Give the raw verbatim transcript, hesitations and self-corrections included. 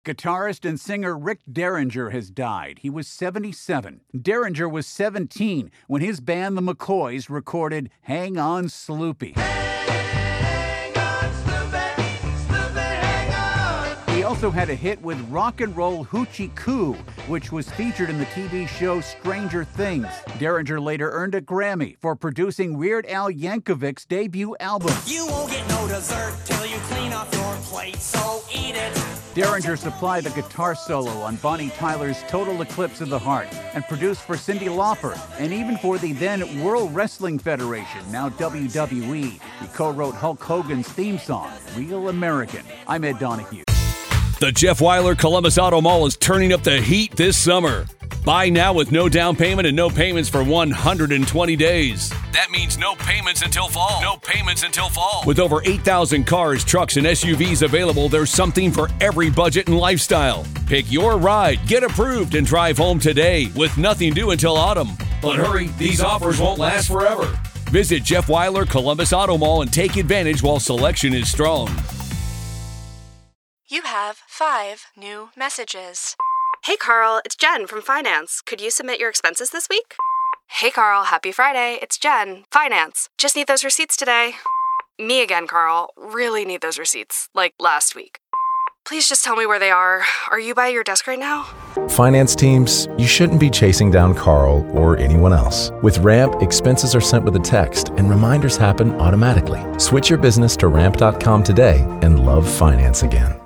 Guitarist and singer Rick Derringer has died. He was seventy-seven. Derringer was seventeen when his band The McCoys recorded Hang On Sloopy. Hang on, Sloopy, Sloopy, hang on. He also had a hit with Rock and Roll Hoochie Coo, which was featured in the T V show Stranger Things. Derringer later earned a Grammy for producing Weird Al Yankovic's debut album. You won't get no dessert till you clean off your plate, so eat it. Derringer supplied the guitar solo on Bonnie Tyler's Total Eclipse of the Heart and produced for Cyndi Lauper and even for the then World Wrestling Federation, now W W E. He co-wrote Hulk Hogan's theme song, Real American. I'm Ed Donahue. The Jeff Weiler Columbus Auto Mall is turning up the heat this summer. Buy now with no down payment and no payments for one hundred twenty days. That means no payments until fall. No payments until fall. With over eight thousand cars, trucks, and S U Vs available, there's something for every budget and lifestyle. Pick your ride, get approved, and drive home today with nothing due until autumn. But hurry, these offers won't last forever. Visit Jeff Weiler Columbus Auto Mall and take advantage while selection is strong. You have five new messages. Hey Carl, it's Jen from Finance. Could you submit your expenses this week? Hey Carl, happy Friday. It's Jen, Finance. Just need those receipts today. Me again, Carl. Really need those receipts, like last week. Please just tell me where they are. Are you by your desk right now? Finance teams, you shouldn't be chasing down Carl or anyone else. With Ramp, expenses are sent with a text and reminders happen automatically. Switch your business to ramp dot com today and love finance again.